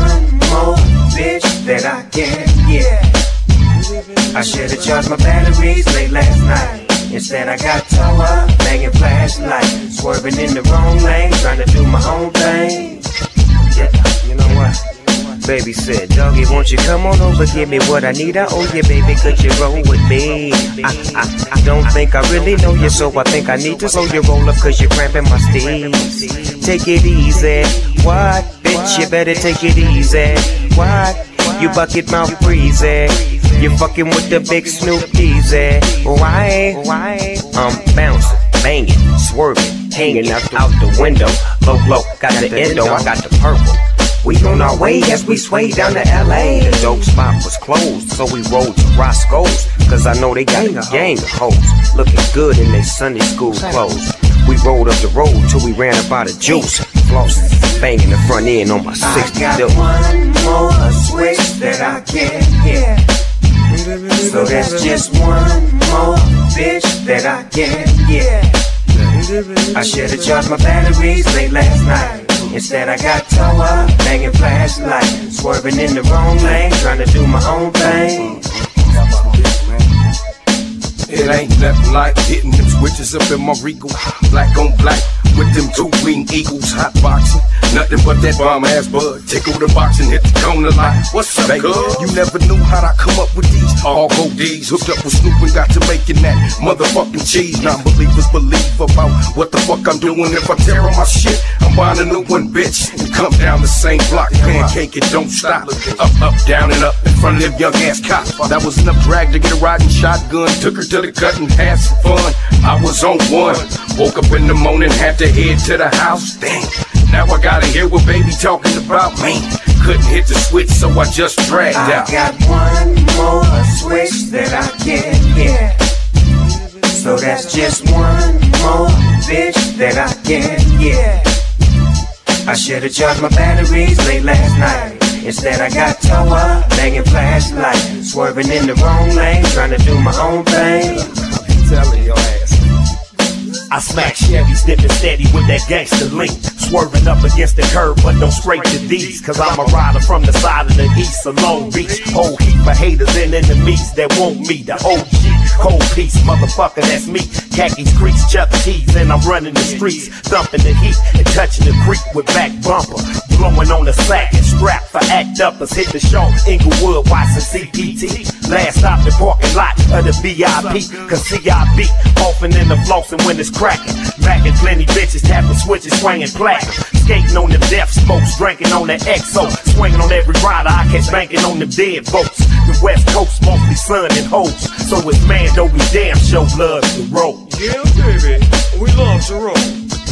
one more bitch that I can get. I should've charged my batteries late last night. Instead I got towed up, banging flashlight, swerving in the wrong lane, trying to do my own thing. Yeah, you know what? Baby said, doggy, won't you come on over, give me what I need. I owe you, baby, could you roll with me? I don't think I really know you, so I think I need to slow your roll up, cause you're cramping my steez. Take it easy. What? Bitch, you better take it easy. What? You bucket mouth breezy. You fucking with the big Snoop Easy. Why? I'm bouncing, banging, swerving, hanging out the window. Low, got the endo, I got the purple. We on our way as we sway down to LA. The dope spot was closed, so we rolled to Roscoe's. Cause I know they got a gang of hoes looking good in their Sunday school clothes. We rolled up the road till we ran up out of juice. Flossing, banging the front end on my 60. I got one more switch that I can't hit. So that's just one more bitch that I can't get. I should've charged my batteries late last night. Instead I got towed up, banging flashlight, swerving in the wrong lane, trying to do my own thing. It ain't nothing like hitting them switches up in my Regal. Black on black with them two wing eagles. Hot boxing, nothing but that bomb ass bud. Tickle the box and hit the corner line. What's up, baby? You never knew how'd I come up with these. All gold D's hooked up with Snoop and got to making that motherfucking cheese. Non-believers believe about what the fuck I'm doing. If I tear on my shit, I'm buying a new one, bitch. And come down the same block, pancake it, don't stop. Up, down and up in front of them young ass cops. That was enough drag to get a riding shotgun. Took her to the cut and had some fun. I was on one. Woke up in the morning, had to head to the house. Damn, now I gotta hear what baby talking about. Man, couldn't hit the switch, so I just dragged out. I got one more switch that I can't get. So that's just one more bitch that I can't get. I should've charged my batteries late last night. Instead I got towed up, banging flashlight, swerving in the wrong lane, trying to do my own thing. I'm telling your ass. I smack Chevys, dipping steady with that gangster link. Swerving up against the curb, but don't scrape the D's. Cause I'm a rider from the side of the east of Long Beach. Whole heap of haters and enemies that want me. The OG, cold piece, motherfucker, that's me. Khakis, crease, Chuck T's, and I'm running the streets. Thumping the heat and touching the creek with back bumper. Blowing on the sack and strap for act uppers. Hit the show, Inglewood, Watson, CPT. Last stop the parking lot of the VIP. Cause CIB, often in the flossing when it's cracking. Macking plenty bitches, tapping switches, swinging platinum. Skating on them death spokes, drinking on the XO. Swinging on every rider, I catch banking on them dead boats. The West Coast, mostly sun and hoes. So it's Mando, we damn show love to roll. Yeah, baby, we love to roll.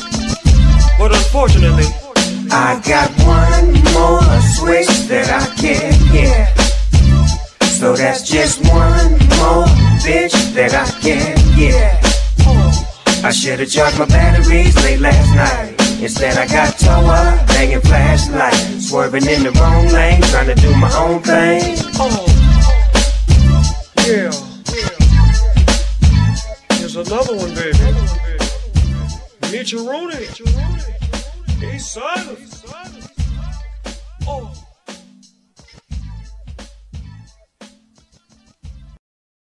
But unfortunately, I got one more switch that I can't get. So that's just one more bitch that I can't get. I should've charged my batteries late last night. Instead I got towed up, banging flashlight, swerving in the wrong lane, trying to do my own thing. Yeah. Here's another one, baby. Meet your Rooney. He's silent.